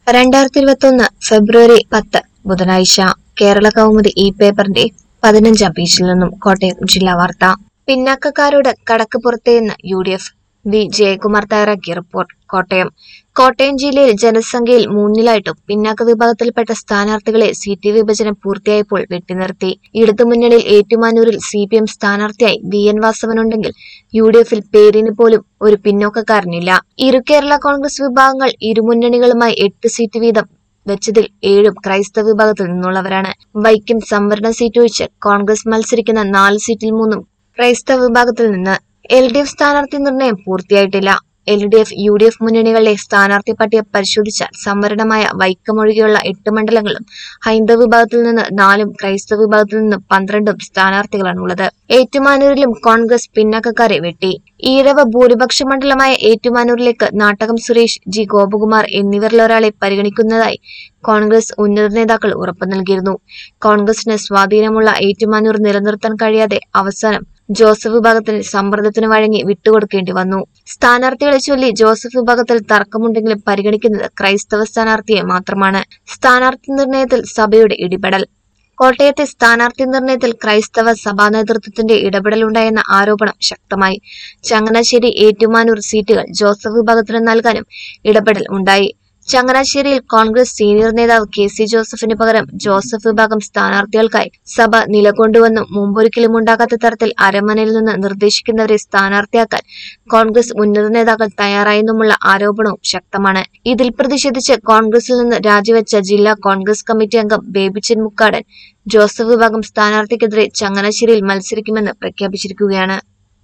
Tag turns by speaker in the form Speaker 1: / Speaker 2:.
Speaker 1: 2021 ഫെബ്രുവരി 10 ബുധനാഴ്ച കേരള കൗമുദി ഈ പേപ്പറിന്റെ 15-ാം പേജിൽ നിന്നും കോട്ടയം ജില്ലാ വാർത്ത. പിന്നാക്കക്കാരോട് കടക്ക് പുറത്തേന്ന് UDF. വി ജയകുമാർ തയ്യാറാക്കിയ റിപ്പോർട്ട്. കോട്ടയം ജില്ലയിൽ ജനസംഖ്യയിൽ മൂന്നിലായിട്ടും പിന്നാക്ക വിഭാഗത്തിൽപ്പെട്ട സ്ഥാനാർത്ഥികളെ സീറ്റ് വിഭജനം പൂർത്തിയായപ്പോൾ വെട്ടിനിർത്തി. ഇടതുമുന്നണിയിൽ ഏറ്റുമാനൂരിൽ CPM സ്ഥാനാർത്ഥിയായി VN വാസവനുണ്ടെങ്കിൽ UDFിൽ പേരിന് പോലും ഒരു പിന്നോക്കക്കാരനില്ല. ഇരു കേരള കോൺഗ്രസ് വിഭാഗങ്ങൾ ഇരുമുന്നണികളുമായി 8 സീറ്റ് വീതം വെച്ചതിൽ 7 ക്രൈസ്തവ വിഭാഗത്തിൽ നിന്നുള്ളവരാണ്. വൈക്കം സംവരണ സീറ്റ് ഒഴിച്ച് കോൺഗ്രസ് മത്സരിക്കുന്ന 4 സീറ്റിൽ 3 ക്രൈസ്തവ വിഭാഗത്തിൽ നിന്ന്. LDF സ്ഥാനാർത്ഥി നിർണയം പൂർത്തിയായിട്ടില്ല. LDF UDF മുന്നണികളിലെ സ്ഥാനാർത്ഥി പട്ടിക പരിശോധിച്ചാൽ സംവരണമായ വൈക്കം ഒഴികെയുള്ള 8 മണ്ഡലങ്ങളും ഹൈന്ദവ വിഭാഗത്തിൽ നിന്ന് 4ഉം ക്രൈസ്തവ വിഭാഗത്തിൽ നിന്ന് 12ഉം സ്ഥാനാർത്ഥികളാണുള്ളത്. ഏറ്റുമാനൂരിലും കോൺഗ്രസ് പിന്നാക്കക്കാരെ വെട്ടി. ഈഴവ ഭൂരിപക്ഷ മണ്ഡലമായ ഏറ്റുമാനൂരിലേക്ക് നാട്ടകം സുരേഷ്, G ഗോപകുമാർ എന്നിവരിലൊരാളെ പരിഗണിക്കുന്നതായി കോൺഗ്രസ് ഉന്നത നേതാക്കൾ ഉറപ്പു നൽകിയിരുന്നു. കോൺഗ്രസിന് സ്വാധീനമുള്ള ഏറ്റുമാനൂർ നിലനിർത്താൻ കഴിയാതെ അവസാനം ജോസഫ് വിഭാഗത്തിന് സമ്മർദ്ദത്തിന് വഴങ്ങി വിട്ടുകൊടുക്കേണ്ടി വന്നു. സ്ഥാനാർത്ഥികളെ ചൊല്ലി ജോസഫ് വിഭാഗത്തിൽ തർക്കമുണ്ടെങ്കിലും പരിഗണിക്കുന്നത് ക്രൈസ്തവ സ്ഥാനാർത്ഥിയെ മാത്രമാണ്. സ്ഥാനാർത്ഥി നിർണയത്തിൽ സഭയുടെ ഇടപെടൽ. കോട്ടയത്തെ സ്ഥാനാർത്ഥി നിർണയത്തിൽ ക്രൈസ്തവ സഭാ നേതൃത്വത്തിന്റെ ഇടപെടലുണ്ടായെന്ന ആരോപണം ശക്തമായി. ചങ്ങനാശ്ശേരി, ഏറ്റുമാനൂർ സീറ്റുകൾ ജോസഫ് വിഭാഗത്തിന് നൽകാനും ഇടപെടൽ ഉണ്ടായി. ചങ്ങനാശ്ശേരിയിൽ കോൺഗ്രസ് സീനിയർ നേതാവ് KC ജോസഫിന് പകരം ജോസഫ് വിഭാഗം സ്ഥാനാർത്ഥികൾക്കായി സഭ നിലകൊണ്ടുവെന്നും മുമ്പൊരിക്കലും ഉണ്ടാകാത്ത തരത്തിൽ അരമനയിൽ നിന്ന് നിർദ്ദേശിക്കുന്നവരെ സ്ഥാനാർത്ഥിയാക്കാൻ കോൺഗ്രസ് ഉന്നത നേതാക്കൾ തയ്യാറായെന്നുമുള്ള ആരോപണവും ശക്തമാണ്. ഇതിൽ പ്രതിഷേധിച്ച് കോൺഗ്രസിൽ നിന്ന് രാജിവെച്ച ജില്ലാ കോൺഗ്രസ് കമ്മിറ്റി അംഗം ബേബിച്ചൻ മുക്കാടൻ ജോസഫ് വിഭാഗം സ്ഥാനാർത്ഥിക്കെതിരെ ചങ്ങനാശ്ശേരിയിൽ മത്സരിക്കുമെന്ന് പ്രഖ്യാപിച്ചിരിക്കുകയാണ്.